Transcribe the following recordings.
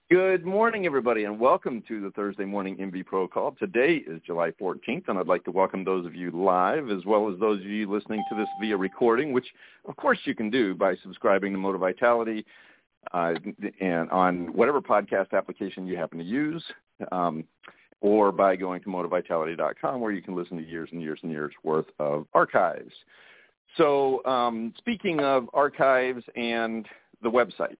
Good morning, everybody, and welcome to the Thursday Morning MV Pro Call. Today is July 14th, and I'd like to welcome those of you live as well as those of you listening to this via recording, which, of course, you can do by subscribing to Motor Vitality and on whatever podcast application you happen to use, or by going to motorvitality.com, where you can listen to years and years and years worth of archives. So speaking of archives and the website,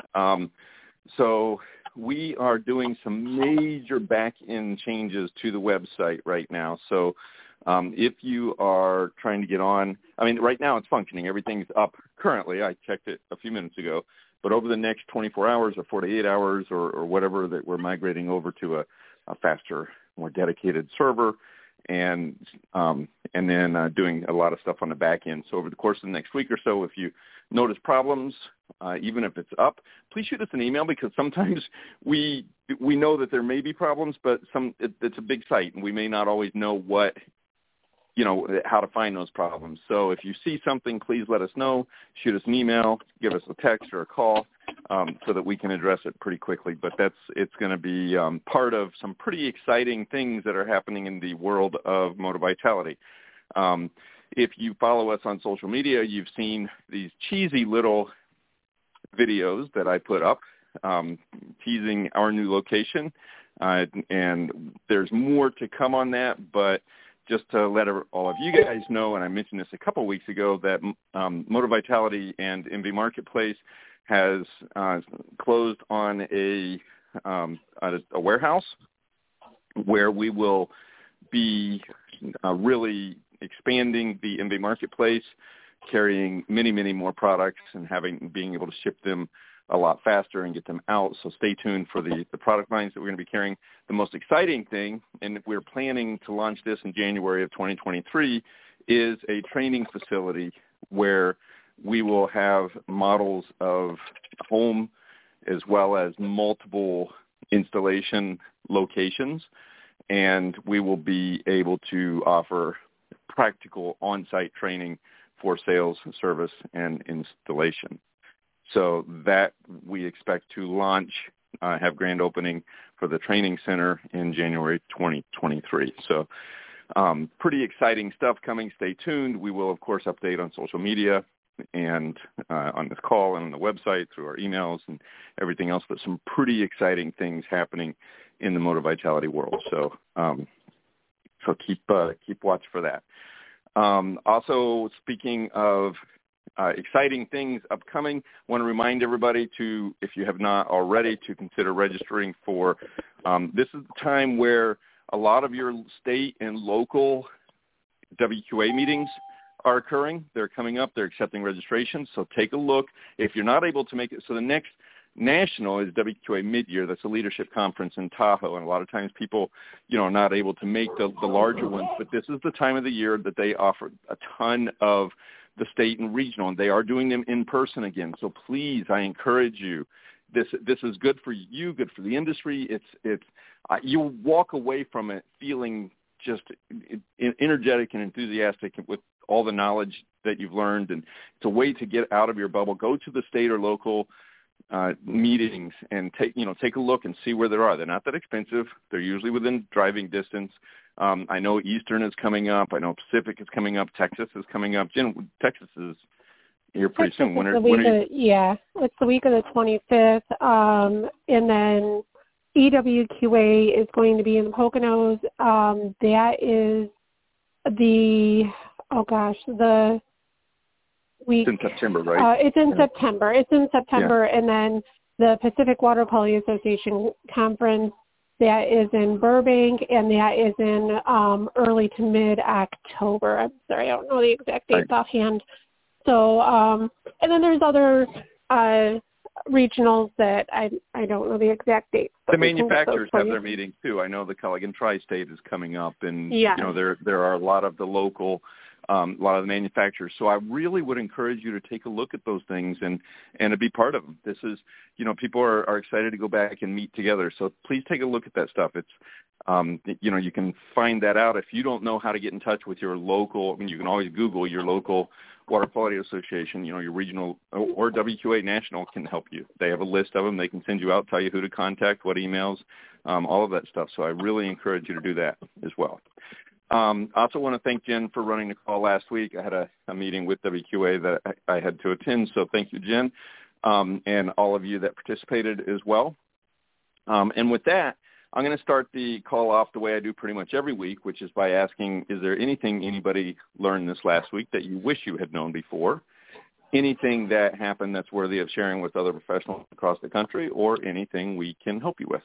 so we are doing some major back-end changes to the website right now. So if you are trying to get on, I mean, right now it's functioning. Everything's up currently. I checked it a few minutes ago. But over the next 24 hours or 48 hours or whatever, that we're migrating over to a faster, more dedicated server and then doing a lot of stuff on the back end. So over the course of the next week or so, if you notice problems, even if it's up, please shoot us an email, because sometimes we know that there may be problems, but it's a big site and we may not always know how to find those problems. So if you see something, please let us know. Shoot us an email, give us a text or a call, so that we can address it pretty quickly. But it's going to be part of some pretty exciting things that are happening in the world of Motor Vitality. If you follow us on social media, you've seen these cheesy little videos that I put up teasing our new location, and there's more to come on that, but just to let all of you guys know, and I mentioned this a couple of weeks ago, that Motor Vitality and MV Marketplace has closed on a warehouse where we will be really expanding the MV Marketplace, carrying many, many more products and being able to ship them a lot faster and get them out. So stay tuned for the product lines that we're going to be carrying. The most exciting thing, and we're planning to launch this in January of 2023, is a training facility where we will have models of home as well as multiple installation locations, and we will be able to offer practical on-site training for sales, service, and installation. So that we expect to launch, have grand opening for the training center in January 2023. So pretty exciting stuff coming. Stay tuned. We will, of course, update on social media and on this call and on the website through our emails and everything else, but some pretty exciting things happening in the Motor Vitality world. So keep watch for that. Also, speaking of exciting things upcoming, I want to remind everybody to, if you have not already, to consider registering for, this is the time where a lot of your state and local WQA meetings are occurring. They're coming up. They're accepting registrations. So take a look. If you're not able to make it, so the next national is WQA mid-year. That's a leadership conference in Tahoe, and a lot of times people, are not able to make the larger ones. But this is the time of the year that they offer a ton of the state and regional, and they are doing them in person again. So please, I encourage you. This is good for you, good for the industry. It's you'll walk away from it feeling just energetic and enthusiastic with all the knowledge that you've learned, and it's a way to get out of your bubble. Go to the state or local meetings and take a look and see where there are. They're not that expensive. They're usually within driving distance. I know Eastern is coming up. I know Pacific is coming up. Texas is coming up. Jen, Texas is here pretty soon. It's the week of the 25th, and then EWQA is going to be in the Poconos. That is the week. It's in September, right? It's in September. Yeah. And then the Pacific Water Quality Association Conference, that is in Burbank, and that is in early to mid-October. I'm sorry, I don't know the exact dates offhand. So, and then there's other regionals that I don't know the exact dates. The manufacturers have their meetings too. I know the Culligan Tri-State is coming up, and there are a lot of the local a lot of the manufacturers. So I really would encourage you to take a look at those things and to be part of them. This is, people are excited to go back and meet together. So please take a look at that stuff. It's, you can find that out. If you don't know how to get in touch with your local, you can always Google your local Water Quality Association, your regional or WQA National can help you. They have a list of them. They can send you out, tell you who to contact, what emails, all of that stuff. So I really encourage you to do that as well. I also want to thank Jen for running the call last week. I had a meeting with WQA that I had to attend, so thank you, Jen, and all of you that participated as well. And with that, I'm going to start the call off the way I do pretty much every week, which is by asking, is there anything anybody learned this last week that you wish you had known before? Anything that happened that's worthy of sharing with other professionals across the country, or anything we can help you with?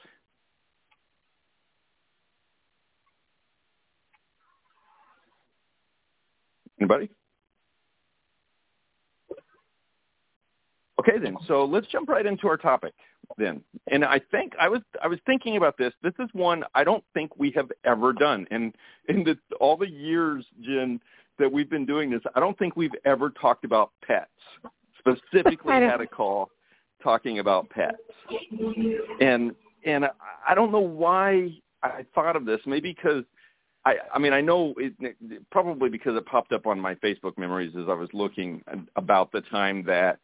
Anybody? Okay, then. So let's jump right into our topic then. And I think I was thinking about this. This is one I don't think we have ever done. And in all the years, Jen, that we've been doing this, I don't think we've ever talked about pets, specifically had a call talking about pets. And I don't know why I thought of this. Maybe because I know probably because it popped up on my Facebook memories as I was looking about the time that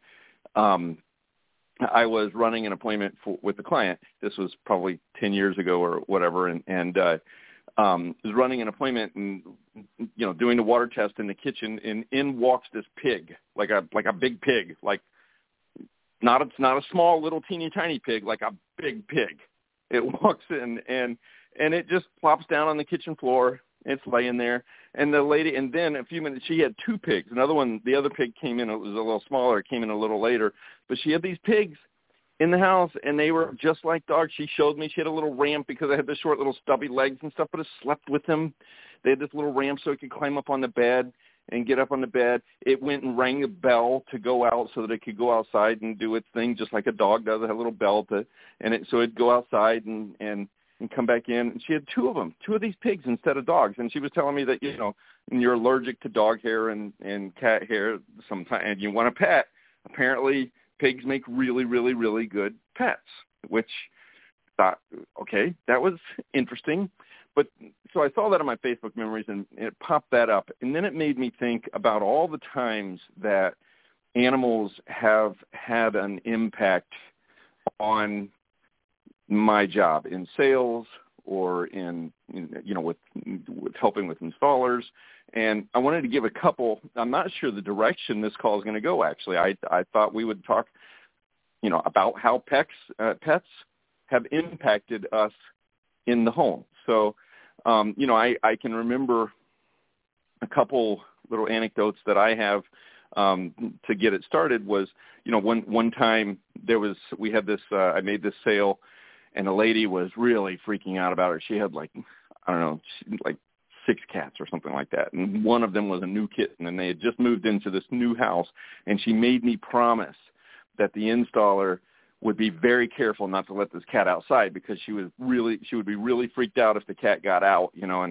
I was running an appointment with the client. This was probably 10 years ago or whatever, and was running an appointment and doing the water test in the kitchen, and in walks this pig, like a big pig, like it's not a small little teeny tiny pig, like a big pig. It walks in and it just plops down on the kitchen floor. It's laying there. And the lady, and then a few minutes, she had two pigs. The other pig came in, it was a little smaller, it came in a little later. But she had these pigs in the house, and they were just like dogs. She showed me she had a little ramp because they had the short little stubby legs and stuff, but it slept with them. They had this little ramp so it could climb up on the bed and get up on the bed. It went and rang a bell to go out so that it could go outside and do its thing, just like a dog does. It had a little bell so it'd go outside and come back in. And she had two of these pigs instead of dogs. And she was telling me that, you're allergic to dog hair and cat hair sometimes, and you want a pet. Apparently, pigs make really, really, really good pets, which thought, okay, that was interesting. But so I saw that on my Facebook memories, and it popped that up. And then it made me think about all the times that animals have had an impact on my job in sales or in with helping with installers. And I wanted to give a couple. I'm not sure the direction this call is going to go, actually. I thought we would talk, about how pets have impacted us in the home. So, I can remember a couple little anecdotes that I have to get it started was, one time we had this, I made this sale, and the lady was really freaking out about it. She had like 6 cats or something like that. And one of them was a new kitten, and they had just moved into this new house. And she made me promise that the installer would be very careful not to let this cat outside because she would be really freaked out if the cat got out,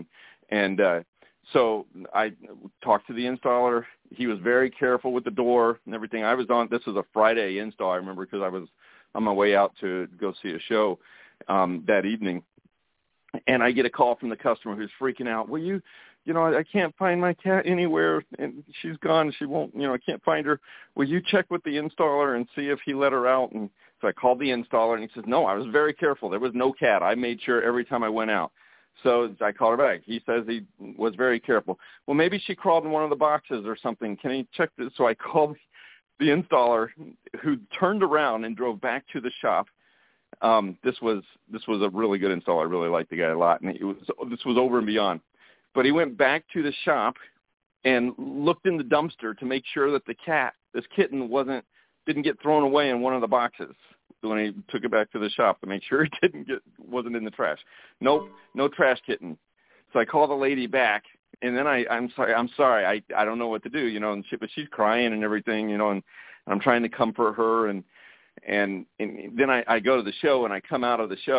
so I talked to the installer. He was very careful with the door and everything. This was a Friday install, I remember, because I was on my way out to go see a show that evening. And I get a call from the customer who's freaking out. Well, I can't find my cat anywhere, and she's gone. She won't, I can't find her. Will you check with the installer and see if he let her out? And so I called the installer, and he says, no, I was very careful. There was no cat. I made sure every time I went out. So I called her back. He says he was very careful. Well, maybe she crawled in one of the boxes or something. Can he check this? So I called the installer, who turned around and drove back to the shop. This was a really good installer. I really liked the guy a lot, and this was over and beyond. But he went back to the shop and looked in the dumpster to make sure that this kitten didn't get thrown away in one of the boxes when he took it back to the shop to make sure it wasn't in the trash. Nope, no trash kitten. So I called the lady back, and then I'm sorry, I don't know what to do, but she's crying and everything, and I'm trying to comfort her, and then I go to the show, and I come out of the show,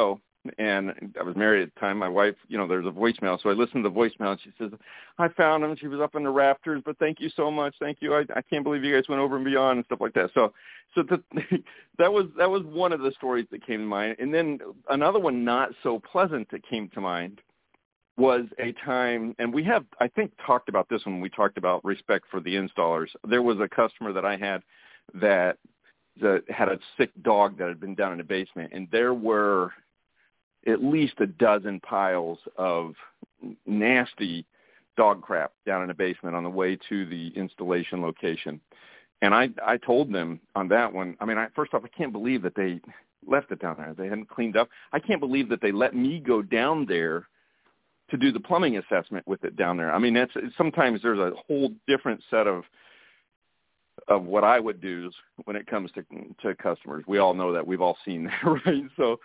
and I was married at the time. My wife, there's a voicemail, so I listened to the voicemail, and she says, I found him. She was up in the rafters, but thank you so much. Thank you. I can't believe you guys went over and beyond and stuff like that. So that was one of the stories that came to mind. And then another one not so pleasant that came to mind was a time, and we have, I think, talked about this when we talked about respect for the installers. There was a customer that I had that had a sick dog that had been down in the basement, and there were at least a dozen piles of nasty dog crap down in the basement on the way to the installation location. And I told them on that one, first off, I can't believe that they left it down there. They hadn't cleaned up. I can't believe that they let me go down there to do the plumbing assessment with it down there. Sometimes there's a whole different set of what I would do when it comes to customers. We all know that. We've all seen that, right? So,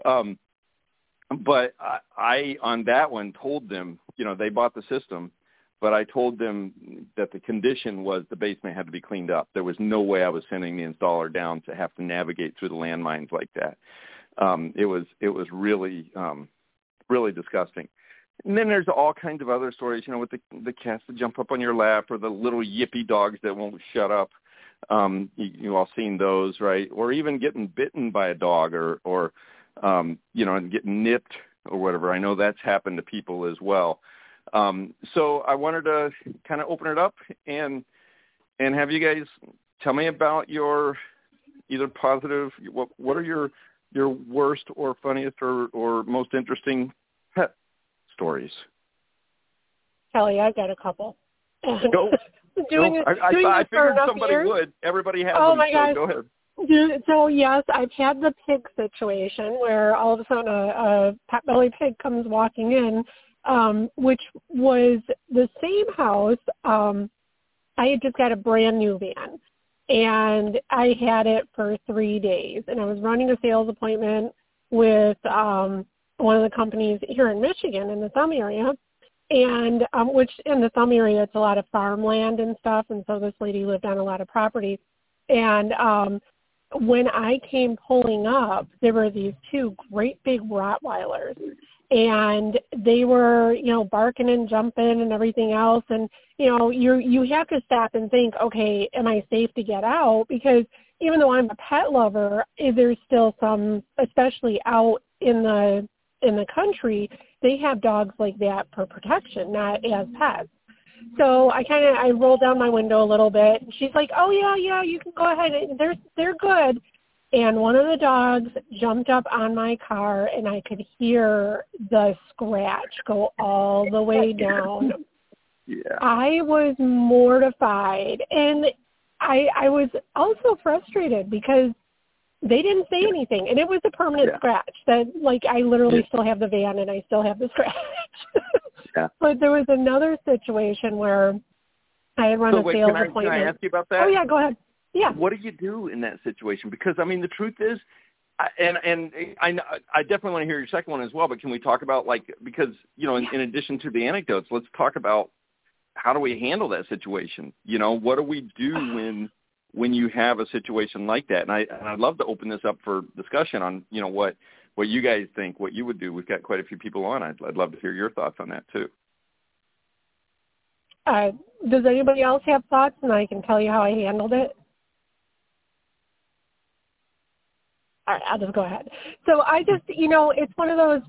but I on that one told them, they bought the system, but I told them that the condition was the basement had to be cleaned up. There was no way I was sending the installer down to have to navigate through the landmines like that. It was really, really disgusting. And then there's all kinds of other stories, with the cats that jump up on your lap or the little yippy dogs that won't shut up. You all seen those, right? Or even getting bitten by a dog or and getting nipped or whatever. I know that's happened to people as well. So I wanted to kind of open it up and have you guys tell me about your either positive, what are your worst or funniest or most interesting pet stories? Kelly, I've got a couple. Go. I figured somebody would. Everybody has them, my gosh. Go ahead. So, yes, I've had the pig situation where all of a sudden a potbelly pig comes walking in, which was the same house. I had just got a brand new van, and I had it for 3 days, and I was running a sales appointment with one of the companies here in Michigan in the Thumb area, and which in the Thumb area, it's a lot of farmland and stuff, and so this lady lived on a lot of property. And when I came pulling up, there were these two great big Rottweilers, and they were, barking and jumping and everything else. And, you have to stop and think, okay, am I safe to get out? Because even though I'm a pet lover, there's still some, especially out in the country, they have dogs like that for protection, not as pets. So I rolled down my window a little bit, and she's like, oh, yeah, you can go ahead. They're good. And one of the dogs jumped up on my car, and I could hear the scratch go all the way down. Yeah. I was mortified, and I was also frustrated because they didn't say anything, and it was a permanent scratch that, I literally still have the van, and I still have the scratch. Yeah. But there was another situation where I had run a sales appointment. Can I ask you about that? Oh, yeah, go ahead. Yeah. What do you do in that situation? Because, the truth is, and I definitely want to hear your second one as well, but can we talk about, because, in addition to the anecdotes, let's talk about how do we handle that situation? What do we do when you have a situation like that? And I'd love to open this up for discussion on, what you guys think, what you would do. We've got quite a few people on. I'd love to hear your thoughts on that too. Does anybody else have thoughts? And I can tell you how I handled it. All right, I'll just go ahead. So I just, it's one of those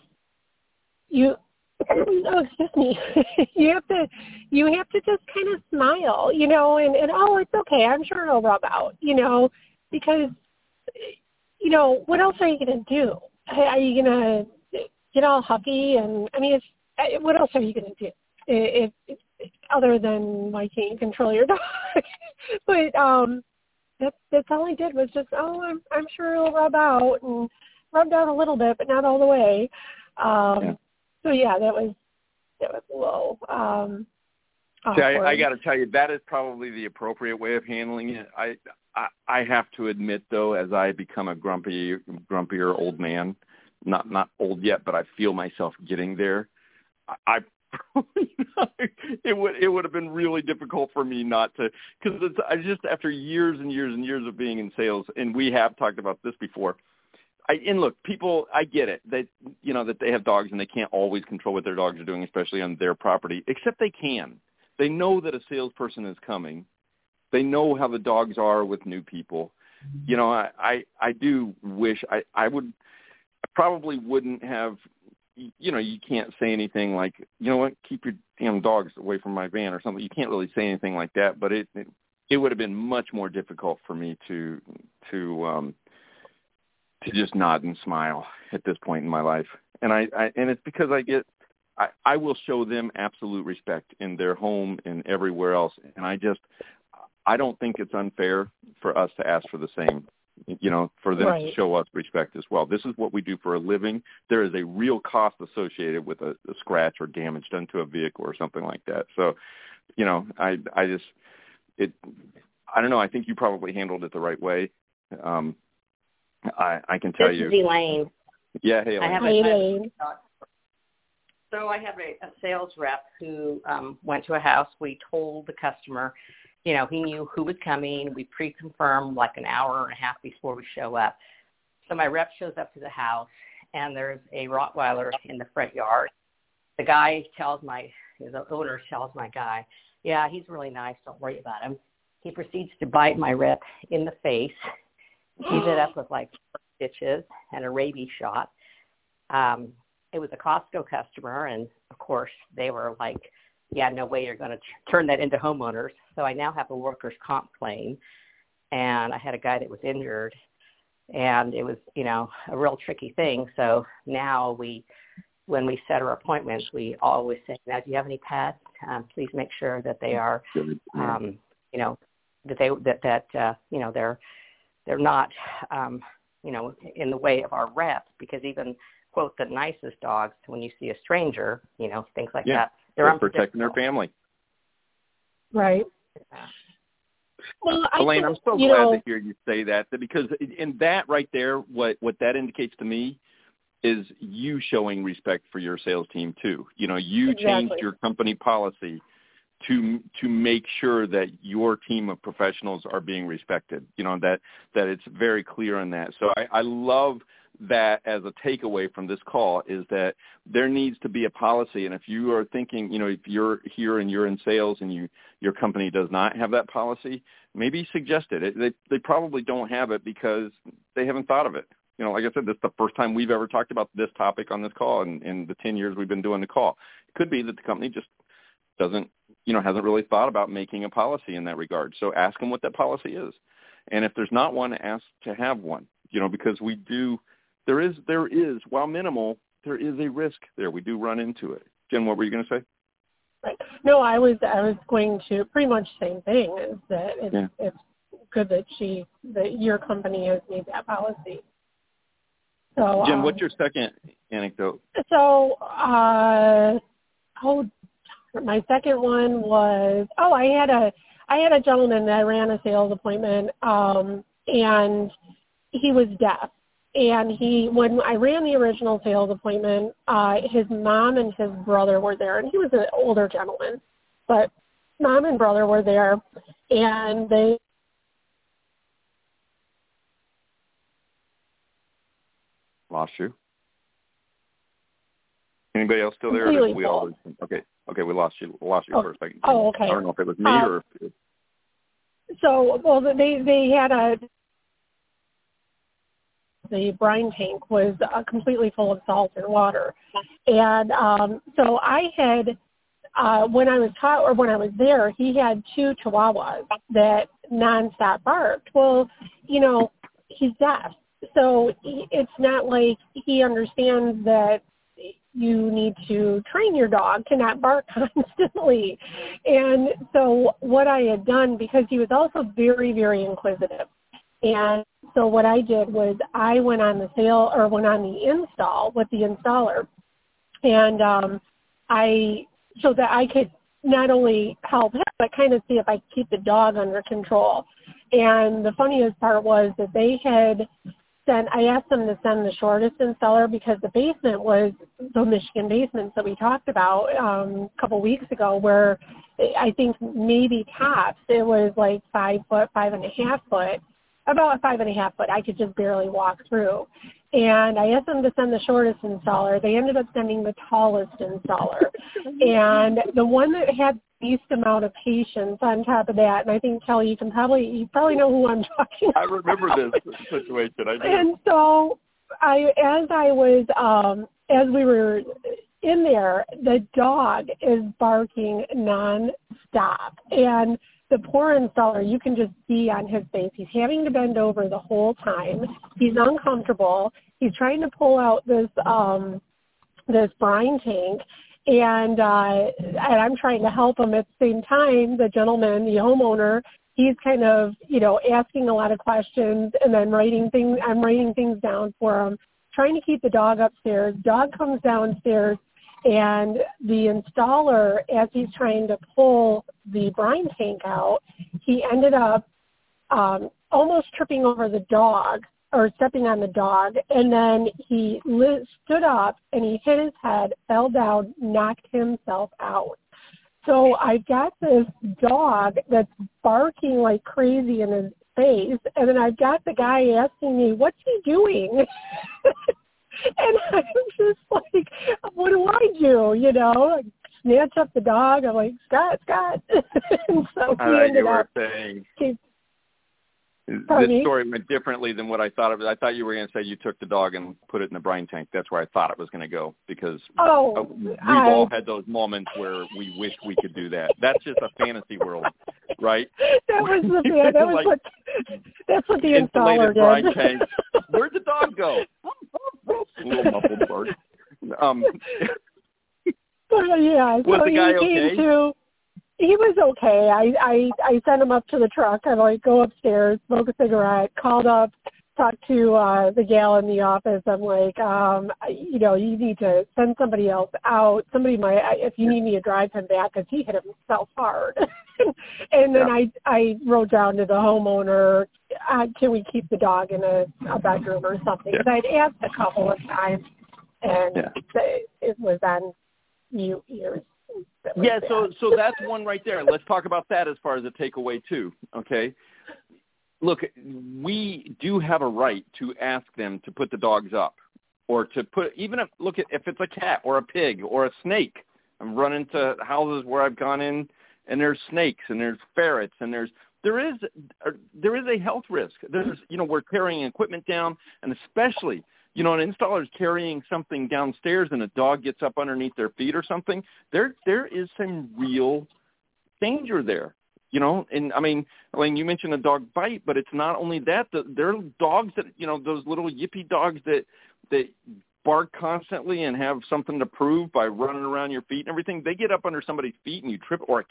excuse me. you have to just kind of smile, and oh, it's okay. I'm sure it'll rub out, because, what else are you going to do? Are you going to get all huffy? And what else are you going to do? If other than why can't you control your dog? But that's all I did was just, I'm sure it'll rub out, and rubbed out a little bit, but not all the way. So yeah, that was a little See, I got to tell you, that is probably the appropriate way of handling it. I have to admit, though, as I become a grumpier old man, not old yet, but I feel myself getting there. It would have been really difficult for me not to, because I just, after years and years and years of being in sales, and we have talked about this before, And look, people, I get it that, that they have dogs and they can't always control what their dogs are doing, especially on their property, except they can. They know that a salesperson is coming. They know how the dogs are with new people. I do wish I probably wouldn't have, you can't say anything like, keep your damn dogs away from my van or something. You can't really say anything like that, but it would have been much more difficult for me to just nod and smile at this point in my life. And and it's because I will show them absolute respect in their home and everywhere else. And I don't think it's unfair for us to ask for the same, for them to show us respect as well. This is what we do for a living. There is a real cost associated with a scratch or damage done to a vehicle or something like that. So, I don't know. I think you probably handled it the right way. I can tell you. This is Elaine. Yeah, hey, Elaine. So I have a sales rep who went to a house. We told the customer, he knew who was coming. We pre-confirmed like an hour and a half before we show up. So my rep shows up to the house, and there's a Rottweiler in the front yard. The owner tells my guy, yeah, he's really nice. Don't worry about him. He proceeds to bite my rep in the face. He ended up with like 4 stitches and a rabies shot. It was a Costco customer, and of course they were like, yeah, no way you're going to turn that into homeowners. So I now have a workers' comp claim, and I had a guy that was injured, and it was, a real tricky thing. So now when we set our appointments, we always say, now, do you have any pets? Please make sure that they are, they're not, in the way of our reps, because even, quote, the nicest dogs, when you see a stranger, things like that, they're protecting their family. Right. Well, Elaine, I'm so glad to hear you say that, because in that right there, what that indicates to me is you showing respect for your sales team too. You changed your company policy to make sure that your team of professionals are being respected, that it's very clear on that. So I love that as a takeaway from this call, is that there needs to be a policy. And if you are thinking, if you're here and you're in sales and your company does not have that policy, maybe suggest it. They probably don't have it because they haven't thought of it. Like I said, this is the first time we've ever talked about this topic on this call in the 10 years we've been doing the call. It could be that the company just hasn't really thought about making a policy in that regard. So ask them what that policy is. And if there's not one, ask to have one, because there is, while minimal, there is a risk there. We do run into it. Jen, what were you going to say? Right. No, I was going to pretty much same thing, is that it's good that your company has made that policy. So, Jen, what's your second anecdote? So, my second one was, I had a gentleman that I ran a sales appointment, and he was deaf. And when I ran the original sales appointment, his mom and his brother were there, and he was an older gentleman, but mom and brother were there, and they lost you. Anybody else still there? Okay, we lost you for a second. Oh, okay. I don't know if it was me or. So, well, they had the brine tank was completely full of salt and water, and so I had when I was there, he had 2 Chihuahuas that nonstop barked. Well, he's deaf, so it's not like he understands that you need to train your dog to not bark constantly. And so what I had done, because he was also very, very inquisitive, and so what I did was I went on the install with the installer, and so that I could not only help him, but kind of see if I could keep the dog under control. And the funniest part was that I asked them to send the shortest installer, because the basement was the Michigan basement that we talked about a couple weeks ago, where I think maybe tops it was like 5 foot, 5.5 foot, about 5.5 foot. I could just barely walk through. And I asked them to send the shortest installer. They ended up sending the tallest installer. And the one that had the least amount of patience on top of that, and I think, Kelly, you probably know who I'm talking about. I remember this situation. I do. And so as we were in there, the dog is barking nonstop. And the poor installer, you can just see on his face, he's having to bend over the whole time. He's uncomfortable. He's trying to pull out this brine tank, and I'm trying to help him at the same time. The gentleman, the homeowner, he's kind of, asking a lot of questions and then I'm writing things down for him, trying to keep the dog upstairs. Dog comes downstairs, and the installer, as he's trying to pull the brine tank out, he ended up almost tripping over the dog or stepping on the dog, and then he stood up and he hit his head, fell down, knocked himself out. So I've got this dog that's barking like crazy in his face, and then I've got the guy asking me, what's he doing? And I'm just like, what do I do? Like, snatch up the dog. I'm like, Scott. And so he ended up saying. This story went differently than what I thought of it. I thought you were going to say you took the dog and put it in the brine tank. That's where I thought it was going to go, because we've all had those moments where we wish we could do that. That's just a fantasy world, right? That's what the installer did. Brine tank. Where'd the dog go? A little muffled bark. Was the guy okay? He was okay. I sent him up to the truck. I'm like, go upstairs, smoke a cigarette, called up, talked to the gal in the office. I'm like, you need to send somebody else out. Somebody might, if you need me to drive him back, because he hit himself hard. And then I wrote down to the homeowner, can we keep the dog in a bedroom or something? Because I'd asked a couple of times, and it was on mute ears. Yeah, so that's one right there. Let's talk about that as far as a takeaway too, okay? Look, we do have a right to ask them to put the dogs up, or to put, even if it's a cat or a pig or a snake. I've run into houses where I've gone in and there's snakes and there's ferrets and there is a health risk. We're carrying equipment down, and especially, an installer's carrying something downstairs and a dog gets up underneath their feet or something, there is some real danger there. And I mean, Elaine, you mentioned a dog bite, but it's not only that. There are dogs that, those little yippy dogs that bark constantly and have something to prove by running around your feet and everything. They get up under somebody's feet and you trip. Or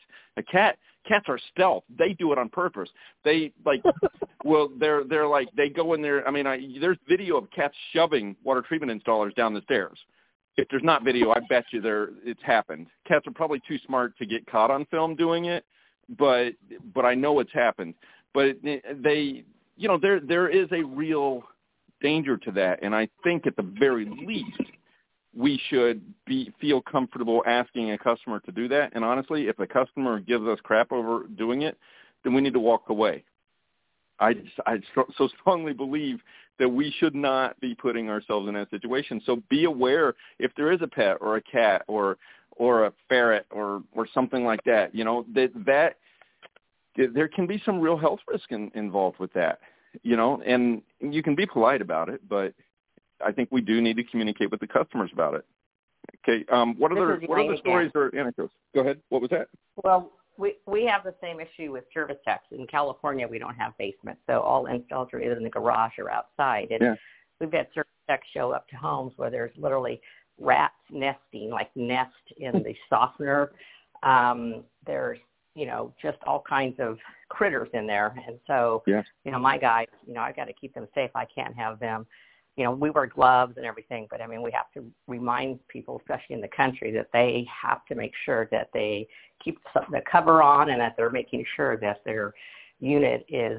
cats are stealth. They do it on purpose. They they're like, they go in there. I mean, there's video of cats shoving water treatment installers down the stairs. If there's not video, I bet you it's happened. Cats are probably too smart to get caught on film doing it, but I know it's happened. But there is a real danger to that, and I think at the very least we should feel comfortable asking a customer to do that. And honestly, if the customer gives us crap over doing it, then we need to walk away. I so strongly believe that we should not be putting ourselves in that situation. So be aware if there is a pet or a cat or a ferret or something like that, that there can be some real health risk involved with that, and you can be polite about it, but I think we do need to communicate with the customers about it. Okay. What other stories or anecdotes? Go ahead. What was that? Well, we have the same issue with service techs. In California, we don't have basements, so all installs are either in the garage or outside. And we've had service techs show up to homes where there's literally rats nesting, like nest in the softener. There's, just all kinds of critters in there. And so, my guys, I've got to keep them safe. I can't have them, we wear gloves and everything, but I mean, we have to remind people, especially in the country, that they have to make sure that they keep the cover on and that they're making sure that their unit is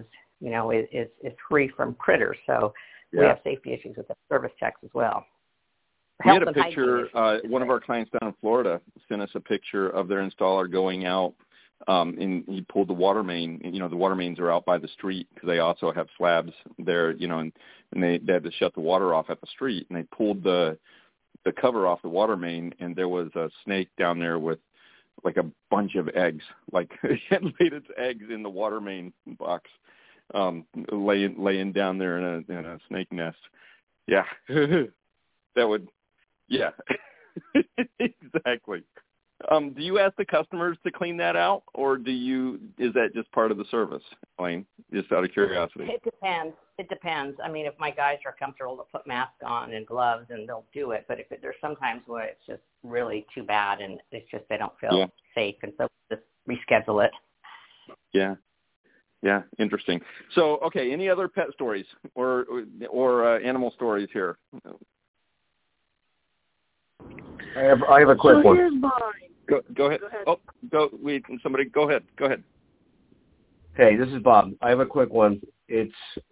free from critters. So we have safety issues with the service techs as well. We had a picture, one of our clients down in Florida sent us a picture of their installer going out and he pulled the water main. You know, the water mains are out by the street because they also have slabs there, you know, and they had to shut the water off at the street, and they pulled the cover off the water main, and there was a snake down there with like a bunch of eggs, like it had laid its eggs in the water main box, laying down there in a snake nest. Yeah, that would, yeah, exactly. Do you ask the customers to clean that out, or is that just part of the service, Elaine? Just out of curiosity. It depends. It depends. I mean, if my guys are comfortable to put masks on and gloves, and they'll do it. But there's sometimes where it's just really too bad, and it's just they don't feel safe, and so just reschedule it. Yeah. Yeah, interesting. So, okay, any other pet stories or animal stories here? I have a quick one. Here's mine. Go ahead. Oh, somebody go ahead. Hey, this is Bob. I have a quick one. It's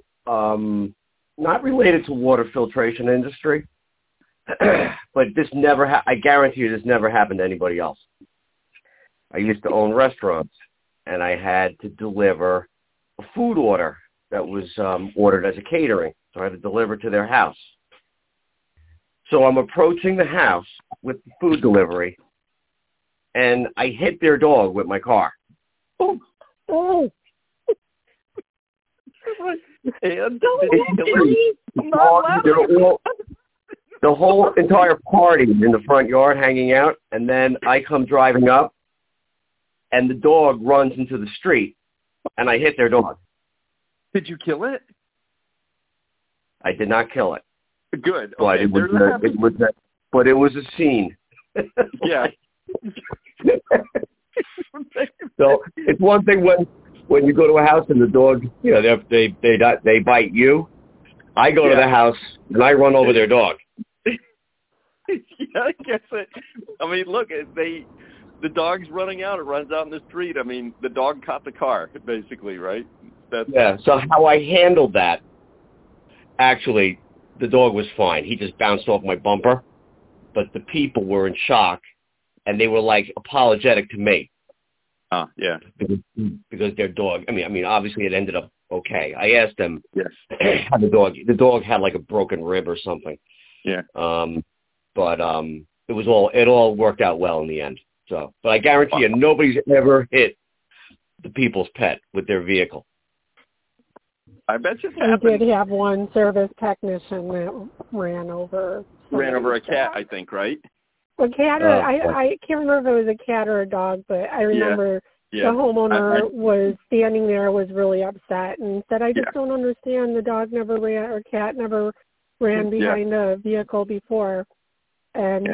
not related to water filtration industry, but this I guarantee you this never happened to anybody else. I used to own restaurants, and I had to deliver a food order that was ordered as a catering. So I had to deliver to their house. So I'm approaching the house with the food delivery, and I hit their dog with my car. Oh. And the whole entire party in the front yard hanging out, and then I come driving up, and the dog runs into the street, and I hit their dog. Did you kill it? I did not kill it. Good. But Okay. But it was a scene. Yeah. So it's one thing when you go to a house and the dog, you know, they bite you. I go to the house and I run over their dog. Yeah, I guess it. I mean, look, the dog's running out. It runs out in the street. I mean, the dog caught the car, basically, right? So how I handled that, actually, the dog was fine. He just bounced off my bumper, but the people were in shock, and they were like apologetic to me. Yeah. Because their dog. I mean, obviously it ended up okay. I asked them. Yes. How the dog had like a broken rib or something. Yeah. But it all worked out well in the end. So, but I guarantee you, nobody's ever hit the people's pet with their vehicle. I bet you we did have one service technician that ran over a cat, I think, right? A cat, I can't remember if it was a cat or a dog, but I remember the homeowner was standing there, was really upset, and said, "I just don't understand. The dog never ran, or cat never ran behind a vehicle before." And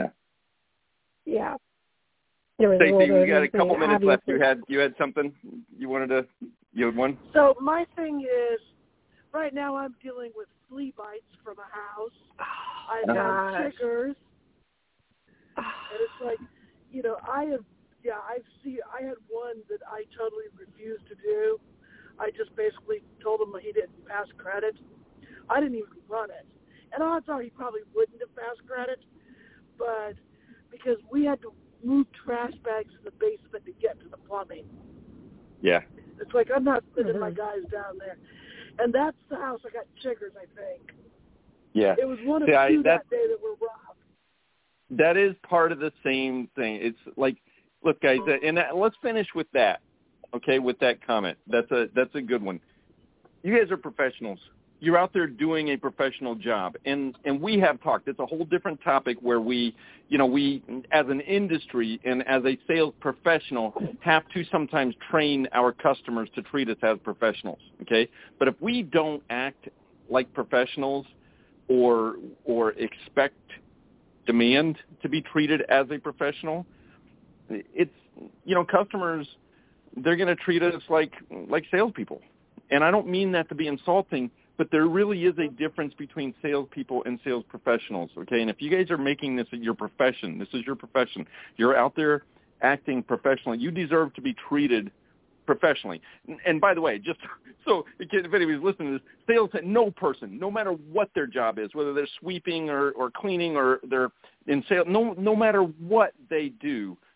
there was Stacey, you got a couple minutes left. You had something you had one? So my thing is, right now I'm dealing with flea bites from a house. I have chiggers. And it's like, you know, I had one that I totally refused to do. I just basically told him he didn't pass credit. I didn't even run it. And odds are he probably wouldn't have passed credit, but because we had to move trash bags in the basement to get to the plumbing. Yeah. It's like I'm not sending my guys down there. And that's the house I got chiggers, I think. Yeah. It was one of two that day that were robbed. That is part of the same thing. It's like, look, guys, and let's finish with that, okay, with that comment. That's a good one. You guys are professionals. You're out there doing a professional job. And we have talked. It's a whole different topic where we, as an industry and as a sales professional, have to sometimes train our customers to treat us as professionals, okay? But if we don't act like professionals or expect demand to be treated as a professional, it's, customers, they're going to treat us like salespeople. And I don't mean that to be insulting, but there really is a difference between salespeople and sales professionals, okay? And if you guys are making this your profession, this is your profession, you're out there acting professionally, you deserve to be treated professionally. And by the way, just so if anybody's listening to this, sales, no person, no matter what their job is, whether they're sweeping or cleaning or they're in sales, no matter what they do,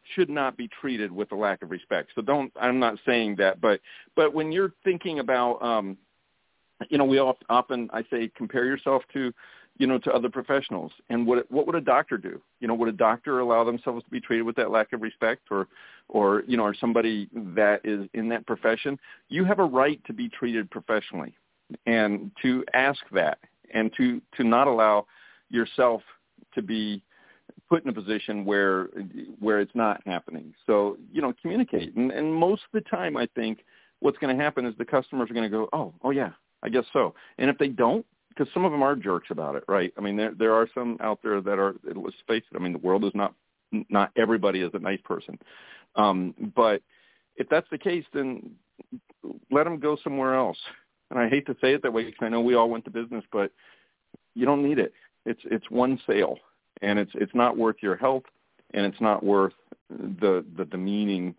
should not be treated with a lack of respect. So I'm not saying that, but when you're thinking about, we often, I say, compare yourself to other professionals. And what would a doctor do? Would a doctor allow themselves to be treated with that lack of respect, or somebody that is in that profession? You have a right to be treated professionally, and to ask that, and to not allow yourself to be put in a position where it's not happening. So, communicate. And most of the time, I think what's going to happen is the customers are going to go, oh yeah, I guess so. And if they don't, because some of them are jerks about it, right? I mean, there are some out there that are, let's face it, I mean, the world is not everybody is a nice person. But if that's the case, then let them go somewhere else. And I hate to say it that way because I know we all went to business, but you don't need it. It's one sale, and it's not worth your health, and it's not worth the demeaning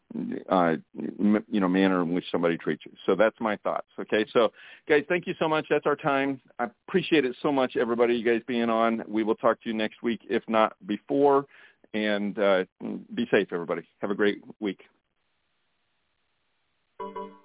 manner in which somebody treats you. So that's my thoughts. Okay. So guys, thank you so much. That's our time. I appreciate it so much, everybody, you guys being on. We will talk to you next week, if not before, and be safe, everybody. Have a great week.